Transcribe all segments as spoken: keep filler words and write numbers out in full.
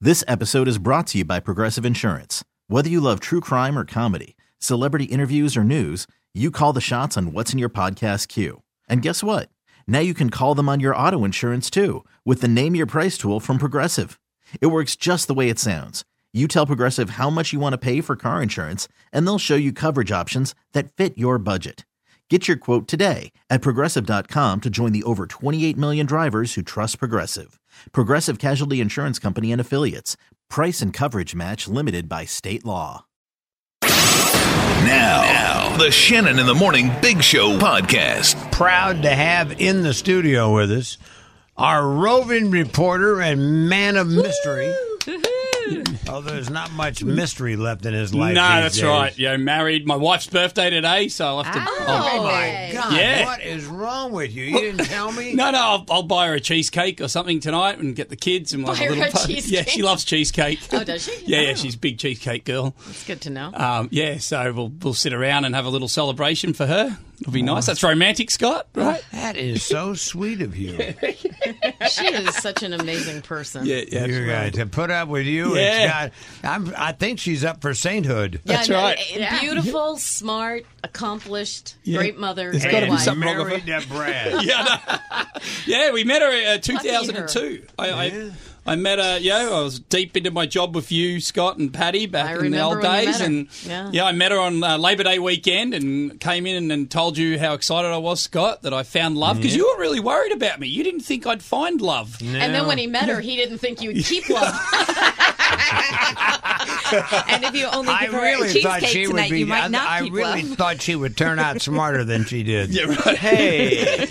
This episode is brought to you by Progressive Insurance. Whether you love true crime or comedy, celebrity interviews or news, you call the shots on what's in your podcast queue. And guess what? Now you can call them on your auto insurance too with the Name Your Price tool from Progressive. It works just the way it sounds. You tell Progressive how much you want to pay for car insurance, and they'll show you coverage options that fit your budget. Get your quote today at Progressive dot com to join the over twenty-eight million drivers who trust Progressive. Progressive Casualty Insurance Company and Affiliates. Price and coverage match limited by state law. Now, now, the Shannon in the Morning Big Show podcast. Proud to have in the studio with us our roving reporter and man of mystery. Oh, there's not much mystery left in his life. No, these that's days. right. Yeah, married. My wife's birthday today, so I'll have to. Oh, I'll, Oh, my God. Yeah. What is wrong with you? You didn't tell me? no, no, I'll, I'll buy her a cheesecake or something tonight and get the kids and we'll Buy have a her little a party. cheesecake? Yeah, she loves cheesecake. Oh, does she? yeah, yeah, Oh. she's a big cheesecake girl. It's good to know. Um, yeah, so we'll we'll sit around and have a little celebration for her. It'll be nice. That's romantic, Scott, right? That is so sweet of you. She is such an amazing person. Yeah, yeah. You guys to put up with you. Yeah. It's got, I'm, I think she's up for sainthood. Yeah, That's no, right. eh, Beautiful, smart, accomplished, Yeah. great mother, There's great gotta be wife. something wrong with Married her. to Brad. yeah, no. yeah, we met her in uh, two thousand two. I, Yeah. I, I met her, yeah, I was deep into my job with you, Scott and Patty, back I in the old remember when you days. met her. And Yeah. I met her on uh, Labor Day weekend and came in and, and told you how excited I was, Scott, that I found love. Because you were really worried about me. You didn't think I'd find love. And then when he met her, he didn't think you would keep love. And if you only I give her really a thought cheesecake she would tonight, be. you might I, not I keep really love. thought she would turn out smarter than she did. Yeah, right. Hey.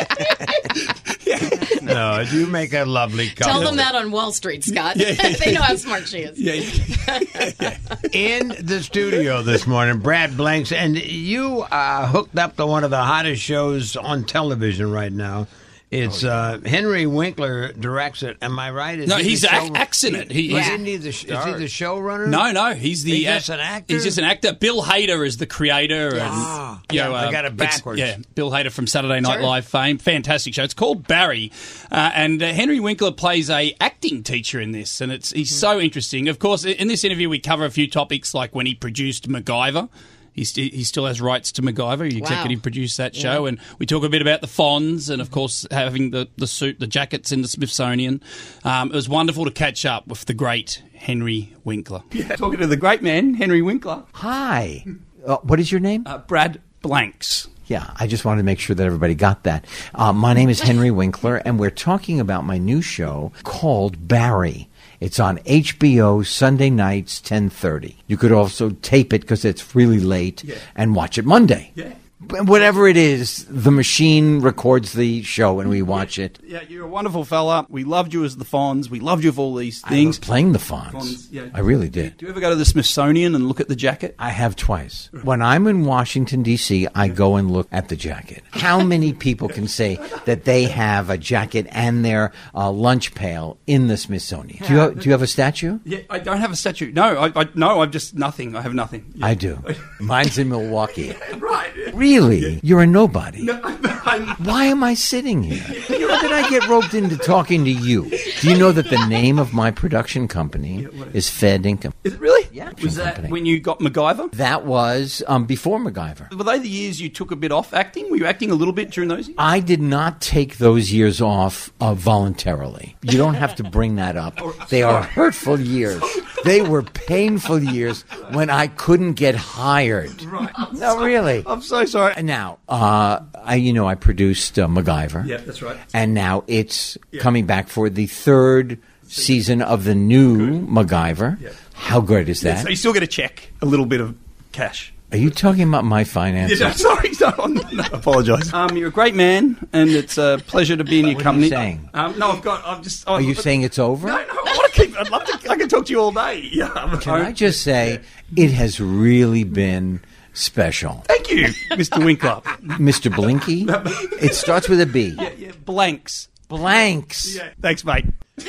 No, you make a lovely couple. Tell them that on Wall Street, Scott. Yeah, yeah, They know how smart she is. Yeah, yeah. In the studio this morning, Brad Blanks, and you uh, hooked up to one of the hottest shows on television right now. It's uh, Henry Winkler directs it. Am I right? Is No, he the he's show- ac- acting it. He, Is, he's- isn't he the, sh- is he the showrunner? No, no, he's the He's just an actor? He's just an actor. Bill Hader is the creator, Ah, and you know, yeah, I uh, got it ex- backwards. yeah, Bill Hader from Saturday Night Sure. Live fame, fantastic show. It's called Barry, uh, and uh, Henry Winkler plays a acting teacher in this, and it's he's so interesting. Of course, in this interview we cover a few topics like when he produced MacGyver. He, st- he still has rights to MacGyver. He executive produced that show. And we talk a bit about the Fonz and, of course, having the, the suit, the jackets in the Smithsonian. Um, it was wonderful to catch up with the great Henry Winkler. Yeah, talking to the great man, Henry Winkler. Hi. Uh, what is your name? Uh, Brad Blanks. Yeah, I just wanted to make sure that everybody got that. Uh, my name is Henry Winkler, and we're talking about my new show called Barry. It's on H B O Sunday nights, ten thirty. You could also tape it because it's really late Yeah. and watch it Monday. Yeah. Whatever it is, the machine records the show and we watch it. Yeah, you're a wonderful fella. We loved you as the Fonz. We loved you for all these I things. love playing the Fonz. Fonz, yeah. I really did. Do you ever go to the Smithsonian and look at the jacket? I have twice. When I'm in Washington, D C, I go and look at the jacket. How many people can say that they have a jacket and their uh, lunch pail in the Smithsonian? Do you have, do you have a statue? Yeah, I don't have a statue. No, I, I no, I've just nothing. I have nothing. Yeah. I do. Mine's in Milwaukee. Right. Really? You're a nobody. No, I'm, Why am I sitting here? How did I get roped into talking to you? Do you know that the name of my production company is Fed Income? Is it really? Yeah. Was that Company. when you got MacGyver? That was um, before MacGyver. Were they the years you took a bit off acting? Were you acting a little bit during those years? I did not take those years off uh, voluntarily. You don't have to bring that up. They are hurtful years. They were painful years when I couldn't get hired. Right. No, really. I'm so sorry. Now, uh, I, you know, I produced uh, MacGyver. Yeah, that's right. And now it's coming back for the third season of the new MacGyver. Yeah. How good is that? So you still get a check, a little bit of cash. Are you talking about my finances? Yeah, no, sorry, no, I'm- no, I apologise. Um, you're a great man, and it's a pleasure to be in your What are company. you saying? Um, no, I've got. I'm just. Are you saying it's over? No, no. I want to keep. I'd love to. I can talk to you all day. Yeah. Can I just say, it has really been special. Thank you, Mister Winkler. Mister Blinky? It starts with a B. Yeah, yeah. Blanks. Blanks. Yeah. Thanks, mate.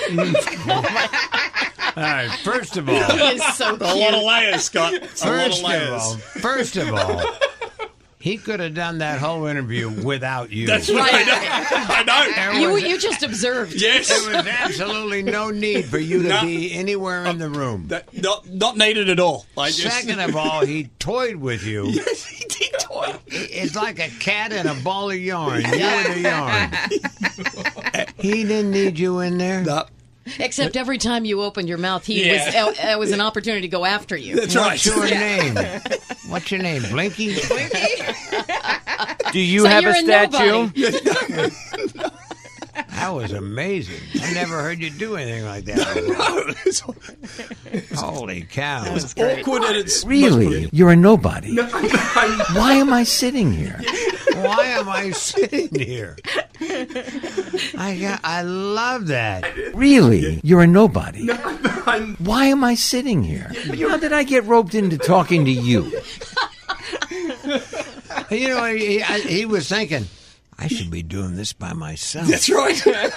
All right, first of all, He is so A lot of cute. layers, Scott. It's a lot of first of layers. all, first of all, He could have done that whole interview without you. That's right. I know. You you just observed. Yes. There was absolutely no need for you to No. be anywhere in the room. That, not, not needed at all. I just, Second of all, he toyed with you. yes, he did toy. It's like a cat and a ball of yarn. You and the yarn. He didn't need you in there. No, Except every time you opened your mouth, he Yeah. was uh, it was an opportunity to go after you. that's What's right. your name? What's your name? Blinky? Do you So have you're a a statue? nobody. That was amazing. I never heard you do anything like that. It's Holy cow. awkward and it's Really? You're a nobody. Why am I sitting here? Why am I sitting here? I got, I love that. Really? You're a nobody. Why am I sitting here? How did I get roped into talking to you? You know, he, he, I- he was thinking, I should be doing this by myself. That's right.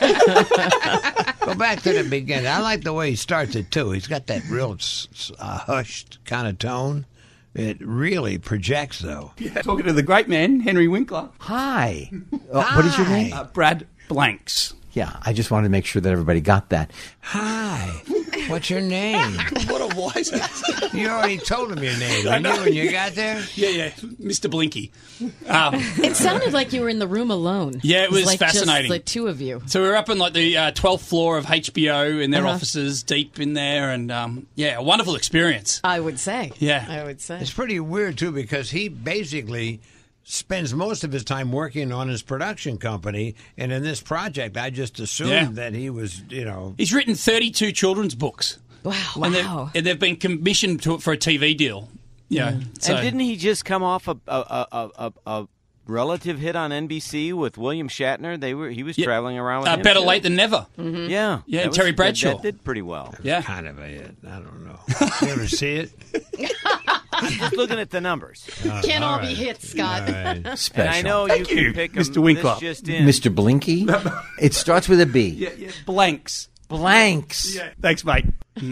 Go back to the beginning. I like the way he starts it, too. He's got that real s- s- uh, hushed kind of tone. It really projects, though. Talking to the great man, Henry Winkler. Hi. Uh, what is your name? Uh, Brad Blanks. Yeah, I just wanted to make sure that everybody got that. Hi. What's your name? What a wise ass. You already told him your name, didn't you, when you got there? Yeah, yeah. Mister Blinky. Um, It sounded like you were in the room alone. Yeah, it was like fascinating. Just the two of you. so we were up on like the uh, twelfth floor of H B O in their Uh-huh. offices, deep in there, and um, yeah, a wonderful experience. I would say. Yeah. I would say. It's pretty weird, too, because he basically spends most of his time working on his production company. And in this project, I just assumed Yeah. that he was, you know... He's written thirty-two children's books. Wow. And they've, Wow. and they've been commissioned to, for a T V deal. Yeah. So, And didn't he just come off a a, a, a, a relative hit on N B C with William Shatner? They were he was Yeah. traveling around with uh, him. better too. late than never. Yeah, Yeah, that was- Terry that- Bradshaw. That did pretty well. Yeah. Kind of a hit. I don't know. You ever see it? Just looking at the numbers, Can't all, all be right. hits, Scott. All right. Special. and I know you can pick 'em Mister Winkler. this just in. Mister Blinky? It starts with a B. Yeah, yeah. Blanks. Blanks. Yeah. Thanks, mate.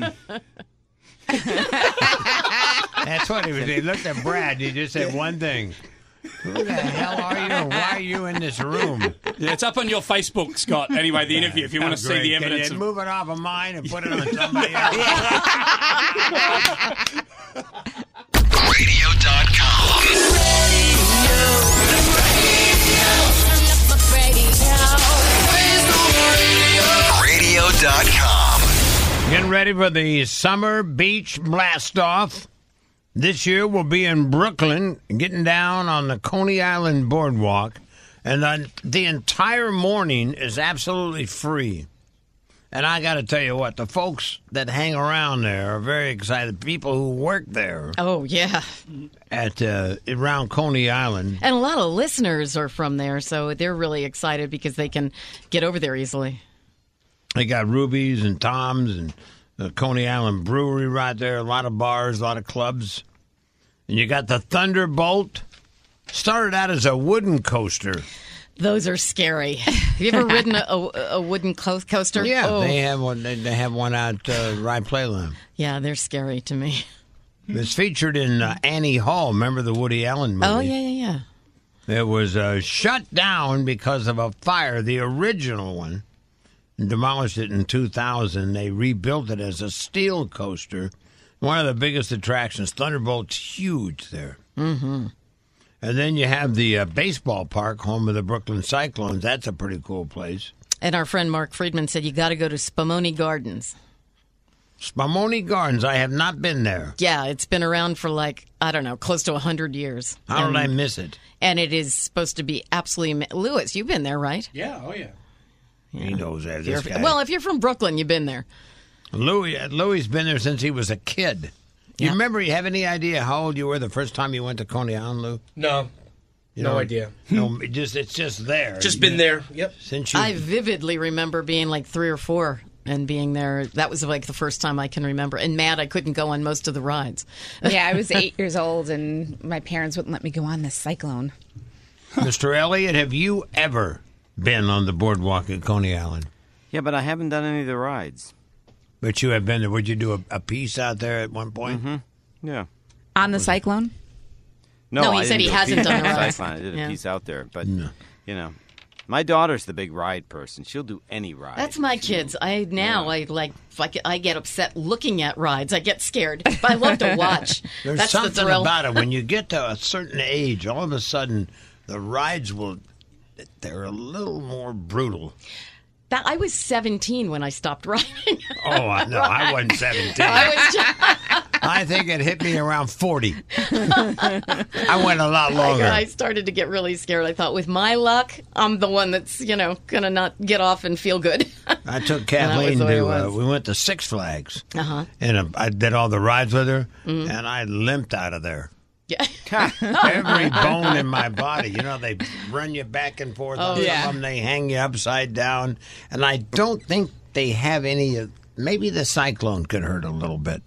That's what he was. He looked at Brad. He just said one thing. Who the hell are you and why are you in this room? Yeah, it's up on your Facebook, Scott. Anyway, the interview, if you want to see Great. the Can evidence. you Of, move it off of mine and put it on somebody else? radio dot com. radio dot com. Getting ready for the Summer Beach Blast Off. This year we'll be in Brooklyn, getting down on the Coney Island Boardwalk, and the, the entire morning is absolutely free. And I got to tell you what, the folks that hang around there are very excited. People who work there Oh, yeah. at uh, around Coney Island. And a lot of listeners are from there, so they're really excited because they can get over there easily. They got Ruby's and Tom's and the Coney Island Brewery right there. A lot of bars, a lot of clubs. And you got the Thunderbolt. Started out as a wooden coaster. Those are scary. Have you ever ridden a, a, a wooden co- coaster? Yeah, Oh. they have one. They they have one out uh, Rye Playland. Yeah, they're scary to me. It's featured in uh, Annie Hall. Remember the Woody Allen movie? Oh, yeah, yeah, yeah. It was uh, shut down because of a fire. The original one, and demolished it in two thousand. They rebuilt it as a steel coaster. One of the biggest attractions. Thunderbolt's huge there. Mm-hmm. And then you have the uh, baseball park, home of the Brooklyn Cyclones. That's a pretty cool place. And our friend Mark Friedman said you got to go to Spumoni Gardens. Spumoni Gardens. I have not been there. Yeah, it's been around for like, I don't know, close to one hundred years. How and, did I miss it? And it is supposed to be absolutely... ama- Lewis, you've been there, right? yeah, oh yeah. He knows that. This guy. Well, if you're from Brooklyn, you've been there. Louis, Louis's been there since he was a kid. You Yeah. remember? You have any idea how old you were the first time you went to Coney Island, Lou? No, You no know, idea. No, it just it's just there. Just been there. Yep. since you. I vividly remember being like three or four and being there. That was like the first time I can remember. And mad I couldn't go on most of the rides. Yeah, I was eight years old, and my parents wouldn't let me go on the Cyclone. Mister Elliott, have you ever been on the boardwalk at Coney Island? Yeah, but I haven't done any of the rides. But you have been there. Would you do a, a piece out there at one point? Yeah. On the Cyclone? No, No, he I said didn't he do a hasn't piece done on the rides. Cyclone. I did a Yeah. piece out there, but you know, my daughter's the big ride person. She'll do any ride. That's my kids. I now I like if I get, I get upset looking at rides. I get scared, but I love to watch. There's That's the something thrill. about it. When you get to a certain age, all of a sudden, the rides will, they're a little more brutal. That I was seventeen when I stopped riding. Oh, I- no, I wasn't seventeen. I was just, I think it hit me around forty. I went a lot longer. I started to get really scared. I thought, with my luck, I'm the one that's you know gonna not get off and feel good. I took was Kathleen the way it to, uh, was. we went to Six Flags. Uh-huh. And uh, I did all the rides with her, Mm-hmm. and I limped out of there. Yeah. Every bone in my body. You know, they run you back and forth. Oh, on some yeah. of them, they hang you upside down. And I don't think they have any of, maybe the Cyclone could hurt a little bit.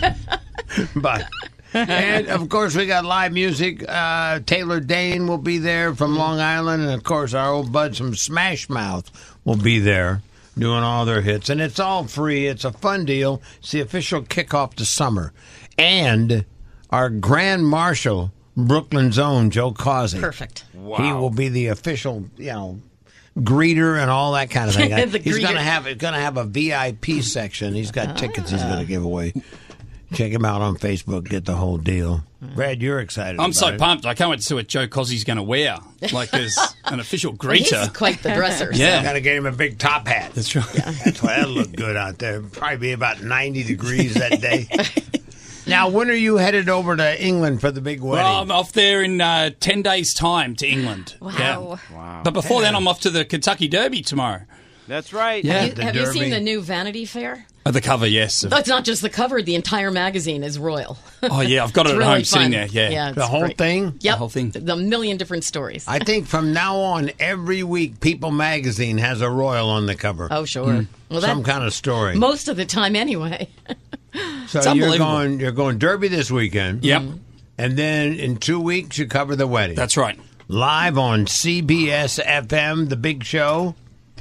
But, and of course, we got live music. Uh, Taylor Dane will be there from Long Island. And of course, our old buds from Smash Mouth will be there doing all their hits. And it's all free. It's a fun deal. It's the official kickoff to summer. And our Grand Marshal, Brooklyn's own Joe Causey. Perfect. He will be the official, you know, greeter and all that kind of thing. The he's going to greeter. have he's going to have a V I P section. He's got tickets he's going to give away. Check him out on Facebook. Get the whole deal. Brad, you're excited. I'm about so it. pumped. I can't wait to see what Joe Cozzie's going to wear, like as an official He's greeter. quite the dresser. Yeah. Got to get him a big top hat. That's right. That's why that looked good out there. Probably be about ninety degrees that day. Now, when are you headed over to England for the big wedding? Well, I'm off there in uh, ten days' time to England. Wow. Yeah. Wow. But before then, I'm off to the Kentucky Derby tomorrow. That's right. Yeah. You- The have you Derby. seen the new Vanity Fair? Oh, the cover, yes. Oh, it's not just the cover. The entire magazine is royal. Oh, yeah, I've got it It's at really home sitting fun. there. Yeah. yeah the it's whole great. thing? Yep. whole thing. The million different stories. I think from now on, every week, People Magazine has a royal on the cover. oh, sure. Well, Some that, kind of story. most of the time, anyway. so it's you're unbelievable. going, you're going Derby this weekend. Yep. And then in two weeks, you cover the wedding. That's right. Live on C B S F M, The Big Show.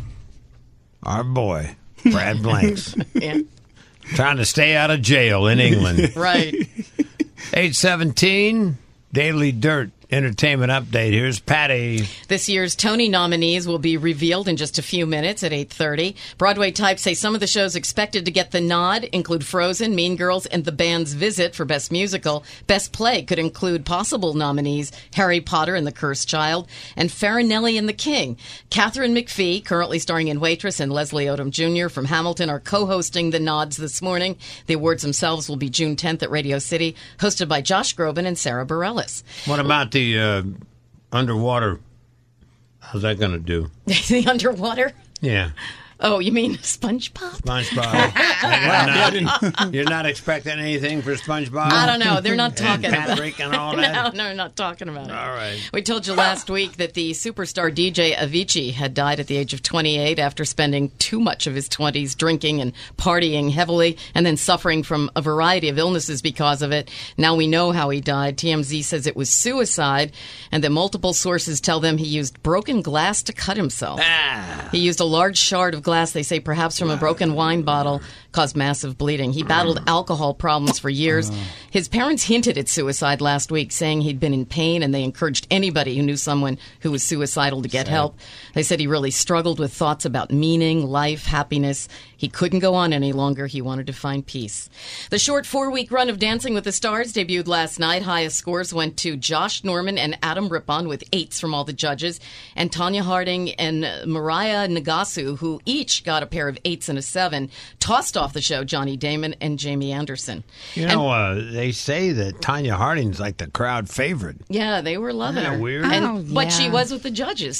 Our boy, Brad Blanks, Yeah. trying to stay out of jail in England. Right. eight seventeen, Daily Dirt Entertainment Update. Here's Patty. This year's Tony nominees will be revealed in just a few minutes at eight thirty. Broadway types say some of the shows expected to get the nod include Frozen, Mean Girls, and The Band's Visit for Best Musical. Best Play could include possible nominees Harry Potter and the Cursed Child and Farinelli and the King. Catherine McPhee, currently starring in Waitress, and Leslie Odom Junior from Hamilton are co-hosting the nods this morning. The awards themselves will be June tenth at Radio City, hosted by Josh Groban and Sarah Bareilles. What about the uh, underwater? How's that going to do? The underwater? Yeah. Oh, you mean SpongeBob? SpongeBob. you're, not, you're not expecting anything for SpongeBob? I don't know. They're not And talking about Patrick and all that? No, no, not talking about it. All right. We told you last week that the superstar D J Avicii had died at the age of twenty-eight after spending too much of his twenties drinking and partying heavily and then suffering from a variety of illnesses because of it. Now we know how he died. T M Z says it was suicide and that multiple sources tell them he used broken glass to cut himself. Ah. He used a large shard of glass, they say perhaps from a broken wine bottle, caused massive bleeding. He battled alcohol problems for years. His parents hinted at suicide last week, saying he'd been in pain, and they encouraged anybody who knew someone who was suicidal to get help. They said he really struggled with thoughts about meaning, life, happiness. He couldn't go on any longer. He wanted to find peace. The short four-week run of Dancing with the Stars debuted last night. Highest scores went to Josh Norman and Adam Rippon, with eights from all the judges, and Tanya Harding and Mariah Nagasu, who each got a pair of eights and a seven, tossed off the show Johnny Damon and Jamie Anderson. You know, uh, they say that Tanya Harding's like the crowd favorite. Yeah, they were loving Isn't that her. weird? And, Oh, But she yeah. was with the judges.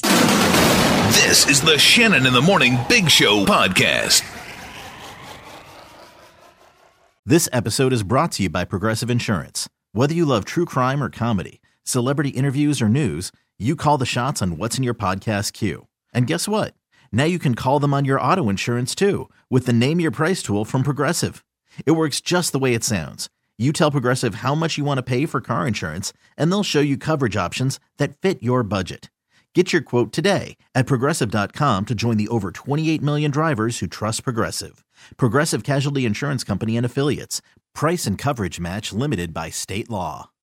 This is the Shannon in the Morning Big Show podcast. This episode is brought to you by Progressive Insurance. Whether you love true crime or comedy, celebrity interviews or news, you call the shots on what's in your podcast queue. And guess what? Now you can call them on your auto insurance too with the Name Your Price tool from Progressive. It works just the way it sounds. You tell Progressive how much you want to pay for car insurance, and they'll show you coverage options that fit your budget. Get your quote today at Progressive dot com to join the over twenty-eight million drivers who trust Progressive. Progressive Casualty Insurance Company and Affiliates. Price and coverage match limited by state law.